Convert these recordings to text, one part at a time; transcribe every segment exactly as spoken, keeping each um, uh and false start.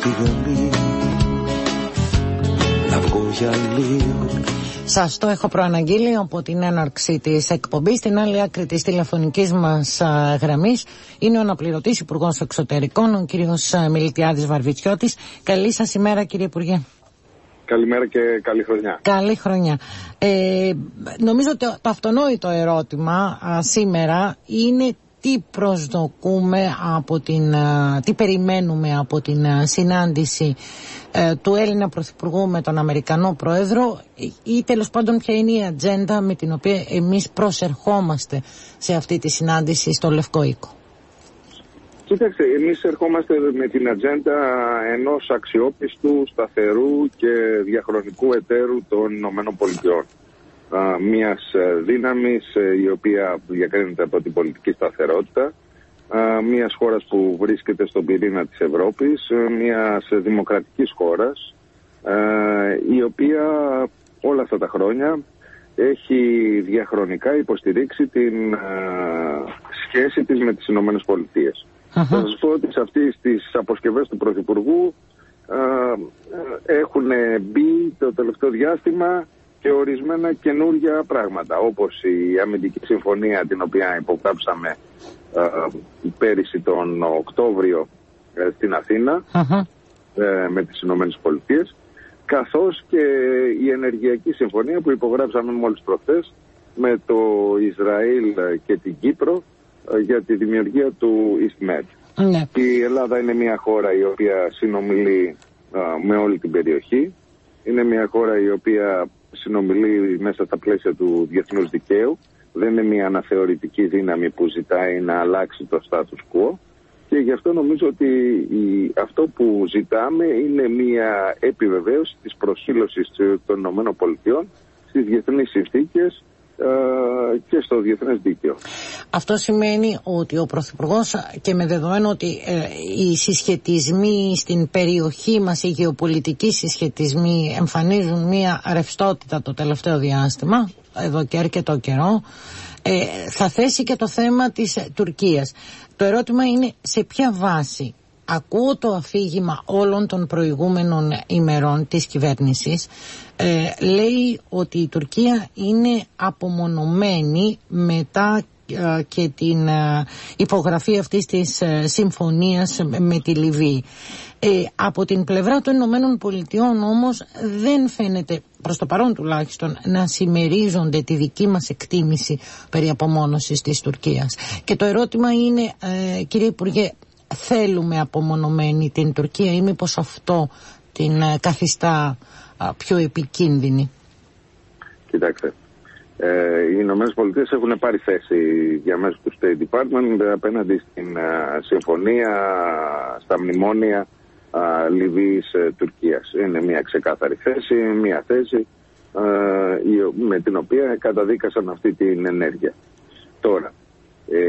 φύγε λίγο, να βγω για λίγο. Σας το έχω προαναγγείλει από την έναρξη της εκπομπής. Στην άλλη άκρη της τηλεφωνικής μας α, γραμμής είναι ο αναπληρωτής Υπουργός Εξωτερικών, ο κύριος Μιλτιάδης Βαρβιτσιώτης. Καλή σας ημέρα, κύριε Υπουργέ. Καλημέρα και καλή χρονιά. Καλή χρονιά. Ε, νομίζω ότι το αυτονόητο ερώτημα α, σήμερα είναι τι προσδοκούμε από την, α, τι περιμένουμε από την α, συνάντηση ε, του Έλληνα Πρωθυπουργού με τον Αμερικανό Πρόεδρο, ή τέλος πάντων ποια είναι η ατζέντα με την οποία εμείς προσερχόμαστε σε αυτή τη συνάντηση στο Λευκό Οίκο. Κοίταξε, εμείς ερχόμαστε με την ατζέντα ενός αξιόπιστου, σταθερού και διαχρονικού εταίρου των Ηνωμένων Πολιτειών. Μιας δύναμης η οποία διακρίνεται από την πολιτική σταθερότητα, μιας χώρας που βρίσκεται στον πυρήνα της Ευρώπης, μιας δημοκρατικής χώρας, η οποία όλα αυτά τα χρόνια έχει διαχρονικά υποστηρίξει την σχέση της με τις Ηνωμένες Πολιτείες. Uh-huh. Θα σας πω ότι σε αυτές τις αποσκευές του Πρωθυπουργού έχουν μπει το τελευταίο διάστημα και ορισμένα καινούργια πράγματα, όπως η αμυντική συμφωνία την οποία υπογράψαμε πέρυσι τον Οκτώβριο στην Αθήνα uh-huh. με τις Ηνωμένες Πολιτείες, καθώς και η ενεργειακή συμφωνία που υπογράψαμε μόλις προχθές με το Ισραήλ και την Κύπρο για τη δημιουργία του EastMed. Ναι. Η Ελλάδα είναι μια χώρα η οποία συνομιλεί α, με όλη την περιοχή. Είναι μια χώρα η οποία συνομιλεί μέσα στα πλαίσια του διεθνούς δικαίου. Δεν είναι μια αναθεωρητική δύναμη που ζητάει να αλλάξει το status quo. Και γι' αυτό νομίζω ότι η, αυτό που ζητάμε είναι μια επιβεβαίωση της προσήλωσης των ΗΠΑ στις διεθνείς συνθήκες και στο διεθνές δίκαιο. Αυτό σημαίνει ότι ο Πρωθυπουργός, και με δεδομένο ότι ε, οι συσχετισμοί στην περιοχή μας, οι γεωπολιτικοί συσχετισμοί εμφανίζουν μια ρευστότητα το τελευταίο διάστημα, εδώ και αρκετό καιρό, ε, θα θέσει και το θέμα της ε, Τουρκίας. Το ερώτημα είναι σε ποια βάση. Ακούω το αφήγημα όλων των προηγούμενων ημερών της κυβέρνησης. Ε, λέει ότι η Τουρκία είναι απομονωμένη μετά ε, και την ε, υπογραφή αυτής της ε, συμφωνίας με τη Λιβύη. Ε, από την πλευρά των Ηνωμένων Πολιτειών όμως δεν φαίνεται, προς το παρόν τουλάχιστον, να συμμερίζονται τη δική μας εκτίμηση περί απομόνωσης της Τουρκίας. Και το ερώτημα είναι, ε, κύριε Υπουργέ, θέλουμε απομονωμένη την Τουρκία ή μήπως αυτό την καθιστά α, πιο επικίνδυνη? Κοιτάξτε, ε, οι Ηνωμένες Πολιτείες έχουν πάρει θέση διαμέσου του State Department απέναντι στην α, συμφωνία στα μνημόνια Λιβύης-Τουρκίας. Είναι μια ξεκάθαρη θέση, μια θέση α, η, με την οποία καταδίκασαν αυτή την ενέργεια. Τώρα, Ε,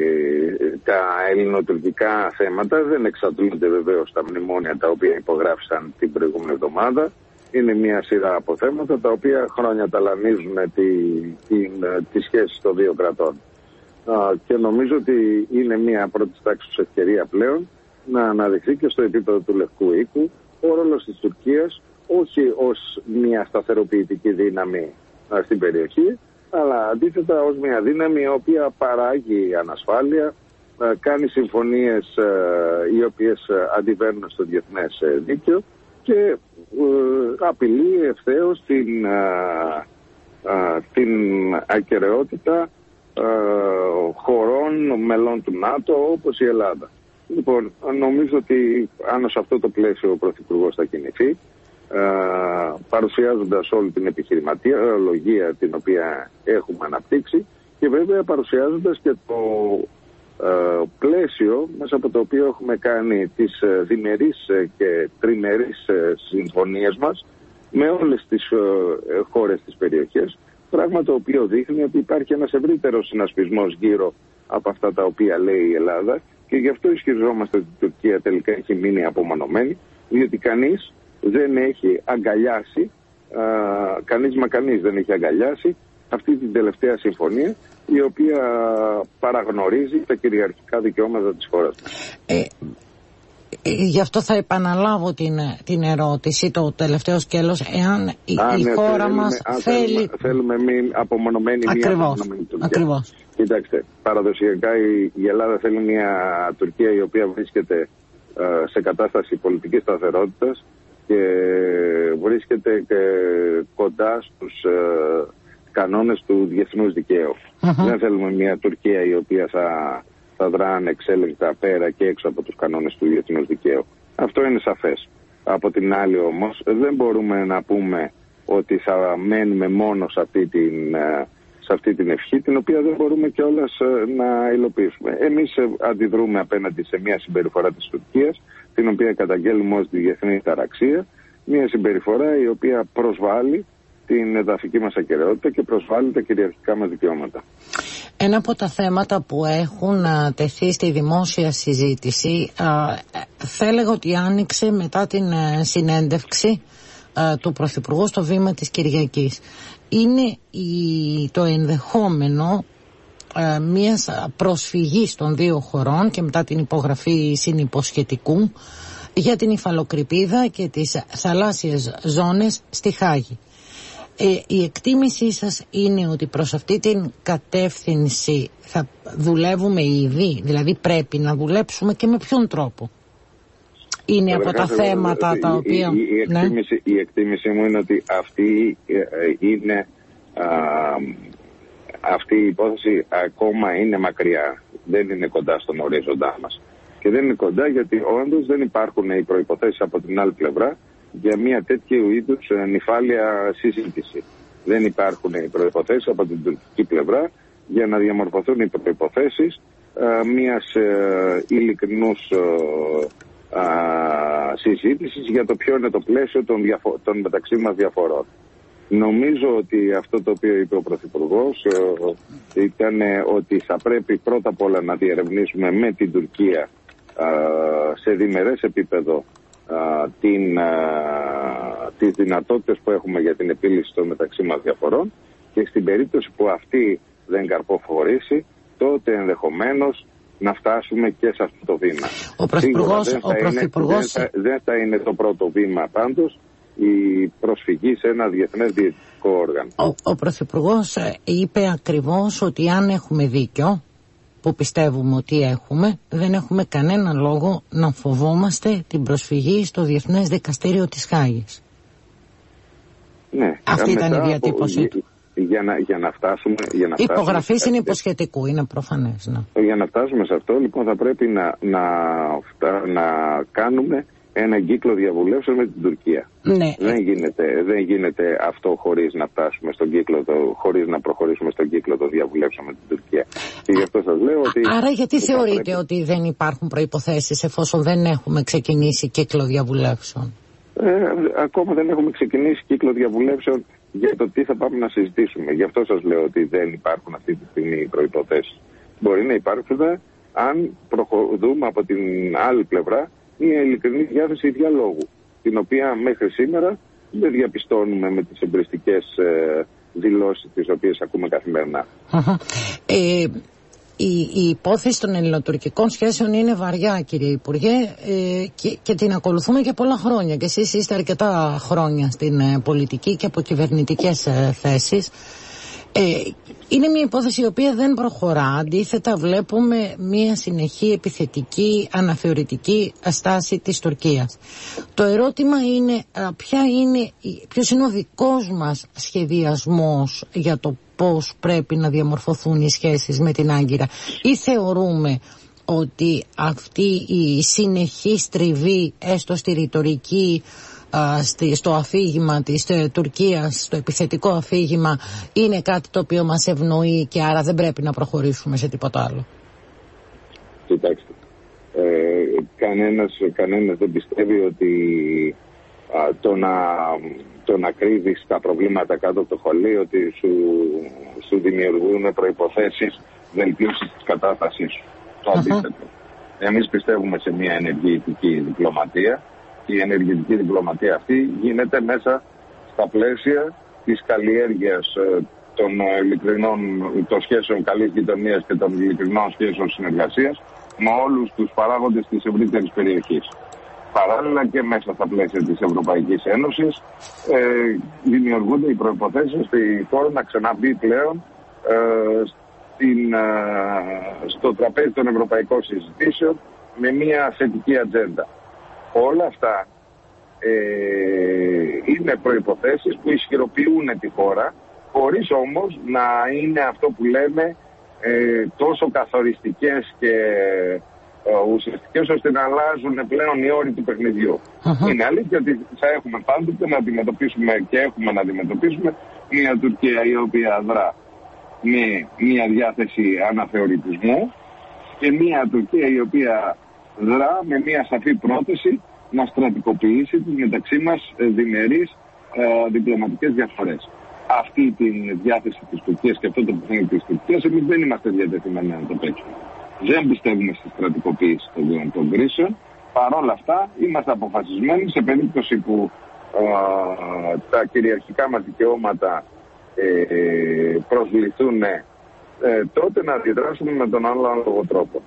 τα ελληνοτουρκικά θέματα δεν εξαντλούνται βεβαίως στα μνημόνια τα οποία υπογράφησαν την προηγούμενη εβδομάδα. Είναι μια σειρά από θέματα τα οποία χρόνια ταλανίζουν τη, τη, τη σχέση των δύο κρατών. Α, και νομίζω ότι είναι μια πρώτη τάξης ευκαιρία πλέον να αναδειχθεί και στο επίπεδο του Λευκού Οίκου ο ρόλος της Τουρκίας, όχι ως μια σταθεροποιητική δύναμη α, στην περιοχή, αλλά αντίθετα ως μια δύναμη η οποία παράγει ανασφάλεια, κάνει συμφωνίες οι οποίες αντιβαίνουν στο διεθνές δίκαιο και απειλεί ευθέως την, την ακεραιότητα χωρών μελών του ΝΑΤΟ όπως η Ελλάδα. Λοιπόν, νομίζω ότι αν σε αυτό το πλαίσιο ο Πρωθυπουργός θα κινηθεί, Uh, παρουσιάζοντας όλη την επιχειρηματολογία την οποία έχουμε αναπτύξει και βέβαια παρουσιάζοντας και το uh, πλαίσιο μέσα από το οποίο έχουμε κάνει τις uh, διμερείς uh, και τριμερείς uh, συμφωνίες μας με όλες τις uh, χώρες της περιοχής, πράγμα το οποίο δείχνει ότι υπάρχει ένας ευρύτερος συνασπισμός γύρω από αυτά τα οποία λέει η Ελλάδα και γι' αυτό ισχυριζόμαστε ότι η Τουρκία τελικά έχει μείνει απομονωμένη, διότι κανείς δεν έχει αγκαλιάσει, α, κανείς μα κανείς δεν έχει αγκαλιάσει αυτή την τελευταία συμφωνία η οποία παραγνωρίζει τα κυριαρχικά δικαιώματα της χώρας. Ε, Γι' αυτό θα επαναλάβω την, την ερώτηση, το τελευταίο σκέλος, εάν η, Α, η ναι, χώρα θέλουμε, μας αν θέλει... Θέλουμε, θέλουμε μην απομονωμένη ακριβώς, μία απομονωμένη Τουρκία. Ακριβώς. Κοιτάξτε, παραδοσιακά η, η Ελλάδα θέλει μια Τουρκία η οποία βρίσκεται ε, σε κατάσταση πολιτικής σταθερότητας και βρίσκεται και κοντά στους ε, κανόνες του διεθνούς δικαίου. Uh-huh. Δεν θέλουμε μια Τουρκία η οποία θα, θα δρά ανεξέλεγκτα πέρα και έξω από τους κανόνες του διεθνούς δικαίου. Αυτό είναι σαφές. Από την άλλη όμως δεν μπορούμε να πούμε ότι θα μένουμε μόνο σε αυτή την, σε αυτή την ευχή, την οποία δεν μπορούμε κιόλας να υλοποιήσουμε. Εμείς αντιδρούμε απέναντι σε μια συμπεριφορά της Τουρκίας, την οποία καταγγέλνουμε ως διεθνή ταραξία, μια συμπεριφορά η οποία προσβάλλει την εδαφική μας ακεραιότητα και προσβάλλει τα κυριαρχικά μας δικαιώματα. Ένα από τα θέματα που έχουν α, τεθεί στη δημόσια συζήτηση α, θα έλεγα ότι άνοιξε μετά την α, συνέντευξη α, του Πρωθυπουργού στο βήμα της Κυριακής. Είναι η, το ενδεχόμενο α, μιας προσφυγής των δύο χωρών και μετά την υπογραφή συνυποσχετικού για την υφαλοκρηπίδα και τις θαλάσσιες ζώνες στη Χάγη. Ε, η εκτίμησή σας είναι ότι προς αυτή την κατεύθυνση θα δουλεύουμε ήδη, δηλαδή πρέπει να δουλέψουμε, και με ποιον τρόπο? Είναι από τα θέματα τα οποία... Η, η, η, εκτίμηση, ναι. η εκτίμηση μου είναι ότι αυτή είναι α, αυτή η υπόθεση ακόμα είναι μακριά, δεν είναι κοντά στον ορίζοντά μας. Και δεν είναι κοντά γιατί όντως δεν υπάρχουν οι προϋποθέσεις από την άλλη πλευρά για μια τέτοιου είδους νυφάλια συζήτηση. Δεν υπάρχουν οι προϋποθέσεις από την τουρκική πλευρά για να διαμορφωθούν οι προϋποθέσεις ε, μιας ε, ειλικρινούς ε, ε, συζήτησης για το ποιο είναι το πλαίσιο των, διαφο- των μεταξύ μας διαφορών. Νομίζω ότι αυτό το οποίο είπε ο Πρωθυπουργός ε, ήταν ότι θα πρέπει πρώτα απ' όλα να διερευνήσουμε με την Τουρκία ε, σε διμερές επίπεδο Uh, την, uh, τις δυνατότητες που έχουμε για την επίλυση των μεταξύ μας διαφορών, και στην περίπτωση που αυτή δεν καρποφορήσει, τότε ενδεχομένως να φτάσουμε και σε αυτό το βήμα. Ο Πρωθυπουργός, δεν, ο θα Πρωθυπουργός... είναι, δεν, θα, δεν θα είναι το πρώτο βήμα πάντως η προσφυγή σε ένα διεθνές διαιτητικό όργανο. Ο, ο Πρωθυπουργός είπε ακριβώς ότι αν έχουμε δίκιο, που πιστεύουμε ότι έχουμε, δεν έχουμε κανένα λόγο να φοβόμαστε την προσφυγή στο Διεθνές Δικαστήριο της Χάγης. Ναι. Αυτή ήταν η διατύπωσή από, του. Για να, για να φτάσουμε... Για να υπογραφή φτάσουμε, είναι υποσχετικού, είναι προφανές. Ναι. Για να φτάσουμε σε αυτό, λοιπόν, θα πρέπει να, να, να κάνουμε ένα κύκλο διαβουλεύσεων με την Τουρκία. Ναι. Δεν γίνεται, δεν γίνεται αυτό χωρίς να φτάσουμε στον κύκλο, το, χωρίς να προχωρήσουμε στον κύκλο των διαβουλεύσεων με την Τουρκία. Και γι' αυτό σας λέω ότι... Άρα γιατί θεωρείτε πρέπει... ότι δεν υπάρχουν προϋποθέσεις εφόσον δεν έχουμε ξεκινήσει κύκλο διαβουλεύσεων? Ε, ακόμα δεν έχουμε ξεκινήσει κύκλο διαβουλεύσεων για το τι θα πάμε να συζητήσουμε. Γι' αυτό σας λέω ότι δεν υπάρχουν αυτή τη στιγμή οι προϋποθέσεις. Μπορεί να υπάρχουν αν προχωρούμε από την άλλη πλευρά μια ειλικρινή διάθεση διαλόγου, την οποία μέχρι σήμερα δεν διαπιστώνουμε με τις εμπριστικές ε, δηλώσεις τις οποίες ακούμε καθημερινά. Ε, η, η υπόθεση των ελληνοτουρκικών σχέσεων είναι βαριά, κύριε Υπουργέ, ε, και, και την ακολουθούμε για πολλά χρόνια, και εσείς είστε αρκετά χρόνια στην ε, πολιτική και από κυβερνητικές ε, θέσεις. Ε, είναι μια υπόθεση η οποία δεν προχωρά. Αντίθετα βλέπουμε μια συνεχή επιθετική αναθεωρητική στάση της Τουρκίας. Το ερώτημα είναι ποια είναι, ποιος είναι ο δικός μας σχεδιασμός για το πώς πρέπει να διαμορφωθούν οι σχέσεις με την Άγκυρα, ή θεωρούμε ότι αυτή η συνεχή στριβή, έστω στη ρητορική, στο αφήγημα της Τουρκίας, στο επιθετικό αφήγημα, είναι κάτι το οποίο μας ευνοεί και άρα δεν πρέπει να προχωρήσουμε σε τίποτα άλλο? Κοιτάξτε, ε, κανένας, κανένας δεν πιστεύει ότι α, το, να, το να κρύβεις τα προβλήματα κάτω από το χολί, ότι σου, σου δημιουργούν προϋποθέσεις βελτίωσης της κατάστασής σου. Το αντίθετο. Uh-huh. Εμείς πιστεύουμε σε μια ενεργητική διπλωματία. Η ενεργητική διπλωματία αυτή γίνεται μέσα στα πλαίσια της καλλιέργειας των ειλικρινών των σχέσεων καλής γειτονίας και των ειλικρινών σχέσεων συνεργασίας με όλους τους παράγοντες της ευρύτερης περιοχής. παράλληλα και μέσα στα πλαίσια της Ευρωπαϊκής Ένωσης ε, δημιουργούνται οι προϋποθέσεις ώστε η χώρα να ξαναμπεί πλέον ε, στην, ε, στο τραπέζι των ευρωπαϊκών συζητήσεων με μια θετική ατζέντα. Όλα αυτά ε, είναι προϋποθέσεις που ισχυροποιούν τη χώρα, χωρίς όμως να είναι αυτό που λέμε ε, τόσο καθοριστικές και ουσιαστικές ώστε να αλλάζουν πλέον οι όροι του παιχνιδιού. Uh-huh. Είναι αλήθεια ότι θα έχουμε πάντοτε να αντιμετωπίσουμε και έχουμε να αντιμετωπίσουμε μια Τουρκία η οποία δρά με μια διάθεση αναθεωρητισμού και μια Τουρκία η οποία δρά με μια σαφή πρόθεση να στρατικοποιήσει τις μεταξύ μας διμερείς ε, διπλωματικές διαφορές. Αυτή τη διάθεση της Τουρκίας και αυτό το παιχνίδι της Τουρκίας εμείς δεν είμαστε διατεθειμένοι να το παίξουμε. Δεν πιστεύουμε στη στρατικοποίηση των, των κρίσεων. Παρ' όλα αυτά είμαστε αποφασισμένοι σε περίπτωση που ε, τα κυριαρχικά μας δικαιώματα ε, προσβληθούν ε, τότε να αντιδράσουμε με τον άλλο ανάλογο τρόπο.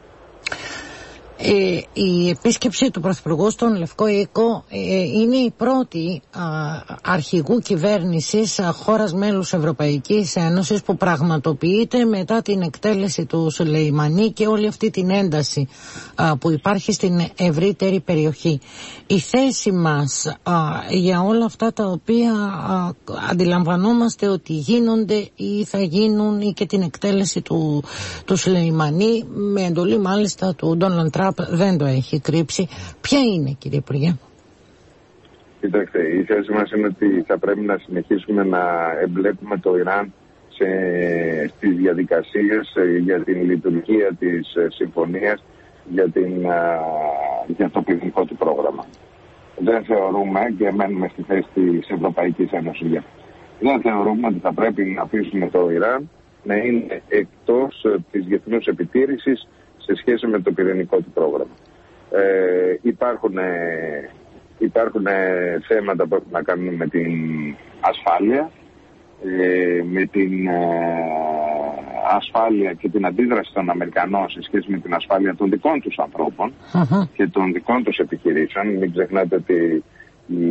Ε, η επίσκεψη του Πρωθυπουργού στον Λευκό Οίκο ε, είναι η πρώτη α, αρχηγού κυβέρνησης α, χώρας μέλους Ευρωπαϊκής Ένωσης που πραγματοποιείται μετά την εκτέλεση του Σουλεϊμανί και όλη αυτή την ένταση α, που υπάρχει στην ευρύτερη περιοχή. Η θέση μας α, για όλα αυτά τα οποία α, αντιλαμβανόμαστε ότι γίνονται ή θα γίνουν ή και την εκτέλεση του, του Σουλεϊμανί με εντολή μάλιστα του Ντόναλντ Τραμπ δεν το έχει κρύψει. Ποια είναι, κύριε Υπουργέ? Κοιτάξτε, η θέση μας είναι ότι θα πρέπει να συνεχίσουμε να εμπλέκουμε το Ιράν σε, στις διαδικασίες για την λειτουργία της συμφωνίας για, την, για το πυρηνικό του πρόγραμμα. Δεν θεωρούμε, και μένουμε στη θέση της Ευρωπαϊκής Ένωσης, δεν θεωρούμε ότι θα πρέπει να αφήσουμε το Ιράν να είναι εκτός της διεθνούς επιτήρησης σε σχέση με το πυρηνικό του πρόγραμμα. Ε, υπάρχουν ε, υπάρχουν ε, θέματα που έχουν να κάνουν με την ασφάλεια, ε, με την ε, ασφάλεια και την αντίδραση των Αμερικανών σε σχέση με την ασφάλεια των δικών τους ανθρώπων uh-huh. και των δικών τους επιχειρήσεων. Μην ξεχνάτε ότι η,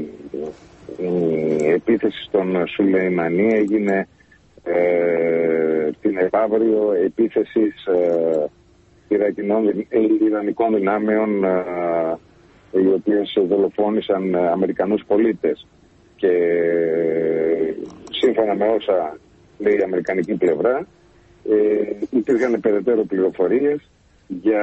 η επίθεση στον Σουλεϊμανί έγινε ε, την επαύριο επίθεσης ε, Ιρανικών δυνάμεων α, οι οποίες δολοφόνησαν Αμερικανούς πολίτες και σύμφωνα με όσα λέει η Αμερικανική πλευρά ε, υπήρχαν περαιτέρω πληροφορίες για,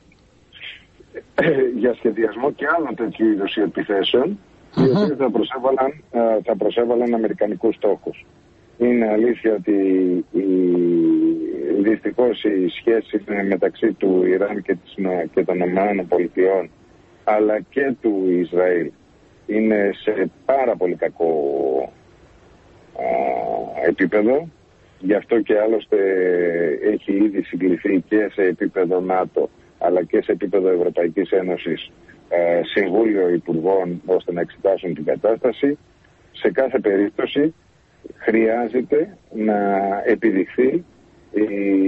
για σχεδιασμό και άλλων τέτοιου είδους επιθέσεων uh-huh. οι οποίες θα προσέβαλαν, θα προσέβαλαν Αμερικανικούς στόχους. Είναι αλήθεια ότι η, δυστυχώς οι σχέσεις μεταξύ του Ιράν και, της, και των ΗΠΑ αλλά και του Ισραήλ είναι σε πάρα πολύ κακό α, επίπεδο. Γι' αυτό και άλλωστε έχει ήδη συγκληθεί και σε επίπεδο ΝΑΤΟ αλλά και σε επίπεδο Ευρωπαϊκής Ένωσης α, Συμβούλιο Υπουργών ώστε να εξετάσουν την κατάσταση. Σε κάθε περίπτωση χρειάζεται να επιδειχθεί η,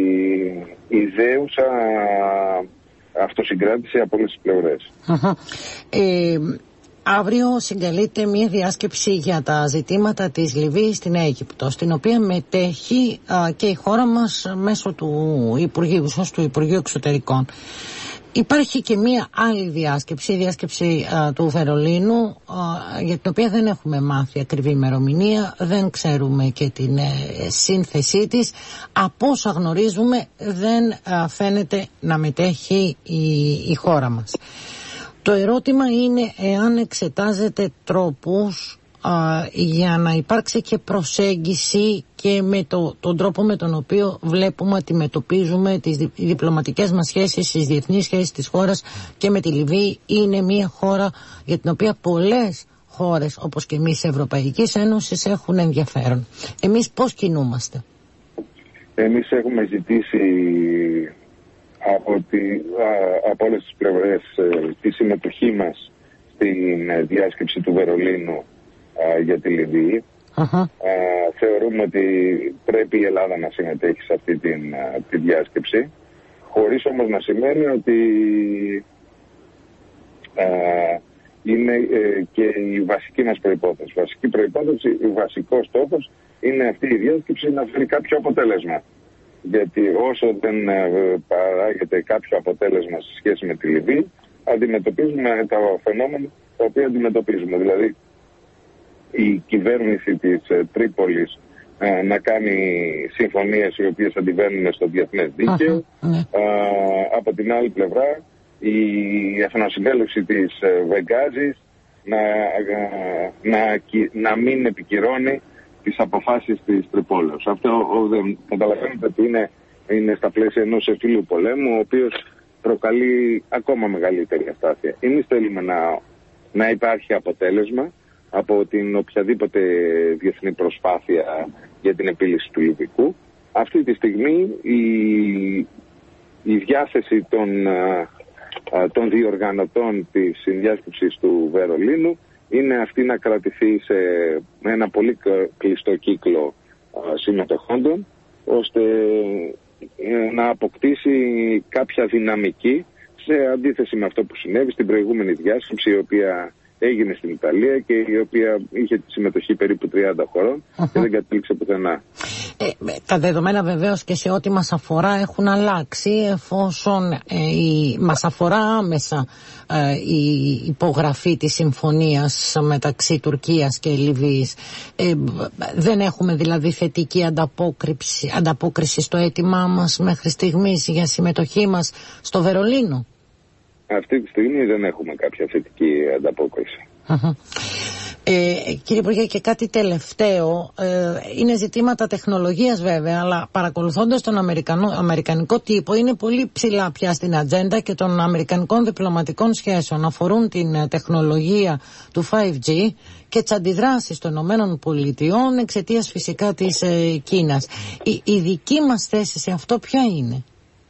η ιδέουσα αυτοσυγκράτηση από όλες τις πλευρές. Uh-huh. Ε, αύριο συγκαλείται μια διάσκεψη για τα ζητήματα της Λιβύης στην Αίγυπτο, στην οποία μετέχει α, και η χώρα μας μέσω του Υπουργείου, του Υπουργείου Εξωτερικών. Υπάρχει και μία άλλη διάσκεψη, η διάσκεψη α, του Βερολίνου, α, για την οποία δεν έχουμε μάθει ακριβή ημερομηνία, δεν ξέρουμε και την ε, σύνθεσή της. Από όσα γνωρίζουμε δεν α, φαίνεται να μετέχει η, η χώρα μας. Το ερώτημα είναι εάν εξετάζεται τρόπους α, για να υπάρξει και προσέγγιση και με το, τον τρόπο με τον οποίο βλέπουμε, αντιμετωπίζουμε τις δι, διπλωματικές μας σχέσεις, τις διεθνείς σχέσεις της χώρας και με τη Λιβύη. Είναι μια χώρα για την οποία πολλές χώρες όπως και εμείς Ευρωπαϊκής Ένωσης έχουν ενδιαφέρον. Εμείς πώς κινούμαστε? Εμείς έχουμε ζητήσει από, τη, από όλες τις πλευρές τη συμμετοχή μας στην διάσκεψη του Βερολίνου για τη Λιβύη. Uh-huh. Uh, θεωρούμε ότι πρέπει η Ελλάδα να συμμετέχει σε αυτή την, uh, τη διάσκεψη, χωρίς όμως να σημαίνει ότι ε, είναι ε, και η βασική μας προϋπόθεση. Βασική προϋπόθεση, ο βασικός στόχος είναι αυτή η διάσκεψη να φέρει κάποιο αποτέλεσμα. Γιατί όσο δεν ε, παράγεται κάποιο αποτέλεσμα σε σχέση με τη Λιβύη, αντιμετωπίζουμε τα φαινόμενα τα οποία αντιμετωπίζουμε. Δηλαδή, η κυβέρνηση της ε, Τρίπολης ε, να κάνει συμφωνίες οι οποίες αντιβαίνουν στο διεθνές δίκαιο. Uh-huh. Ε, από την άλλη πλευρά, η εθνοσυνέλευση της ε, Βεγγάζης να, ε, να, να μην επικυρώνει τις αποφάσεις της Τρυπόλεως. Αυτό ο, δεν καταλαβαίνετε ότι είναι, είναι στα πλαίσια ενός εμφύλιου πολέμου, ο οποίος προκαλεί ακόμα μεγαλύτερη αστάθεια. Εμείς θέλουμε να, να υπάρχει αποτέλεσμα από την οποιαδήποτε διεθνή προσπάθεια για την επίλυση του Λιβυκού. Αυτή τη στιγμή η, η διάθεση των, των διοργανωτών της συνδιάσκεψης του Βερολίνου είναι αυτή να κρατηθεί σε ένα πολύ κλειστό κύκλο συμμετοχόντων, ώστε να αποκτήσει κάποια δυναμική σε αντίθεση με αυτό που συνέβη στην προηγούμενη διάσκεψη, η οποία έγινε στην Ιταλία και η οποία είχε τη συμμετοχή περίπου τριάντα χωρών uh-huh. και δεν κατέληξε πουθενά. Ε, τα δεδομένα βεβαίως και σε ό,τι μας αφορά έχουν αλλάξει, εφόσον ε, η, μας αφορά άμεσα ε, η υπογραφή της συμφωνίας μεταξύ Τουρκίας και Λιβύης. Ε, δεν έχουμε δηλαδή θετική ανταπόκριση, ανταπόκριση στο αίτημά μας μέχρι στιγμής για συμμετοχή μας στο Βερολίνο. Αυτή τη στιγμή δεν έχουμε κάποια θετική ανταπόκριση. Uh-huh. Ε, κύριε Υπουργέ, και κάτι τελευταίο, ε, είναι ζητήματα τεχνολογίας βέβαια, αλλά παρακολουθώντας τον αμερικανικό τύπο είναι πολύ ψηλά πια στην ατζέντα και των αμερικανικών διπλωματικών σχέσεων. Αφορούν την τεχνολογία του φάιβ τζι και τις αντιδράσεις των Ηνωμένων Πολιτειών εξαιτίας φυσικά της ε, Κίνας. Η, η δική μας θέση σε αυτό ποια είναι?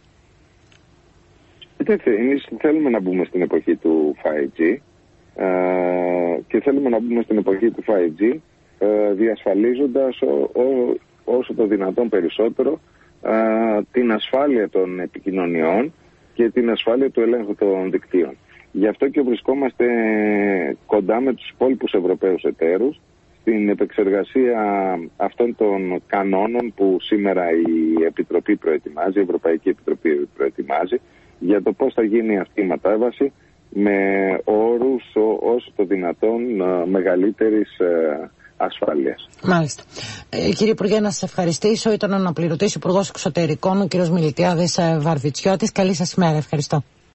Εμείς θέλουμε να μπούμε στην εποχή του φάιβ τζι ε, και θέλουμε να μπούμε στην εποχή του φάιβ τζι ε, διασφαλίζοντας ό, ό, όσο το δυνατόν περισσότερο ε, την ασφάλεια των επικοινωνιών και την ασφάλεια του ελέγχου των δικτύων. Γι' αυτό και βρισκόμαστε κοντά με τους υπόλοιπους Ευρωπαίους εταίρους στην επεξεργασία αυτών των κανόνων που σήμερα η Επιτροπή προετοιμάζει, η Ευρωπαϊκή Επιτροπή προετοιμάζει, για το πώς θα γίνει αυτή η μετάβαση με όρους όσο το δυνατόν μεγαλύτερης ασφάλειας. Μάλιστα. Ε, κύριε Υπουργέ, να σας ευχαριστήσω. Ήταν ο αναπληρωτής Υπουργός Εξωτερικών, ο κύριος Μιλιτιάδης Βαρβιτσιώτης. Καλή σας ημέρα. Ευχαριστώ.